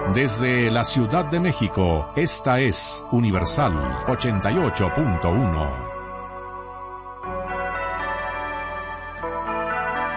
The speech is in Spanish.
Desde la Ciudad de México, esta es Universal 88.1.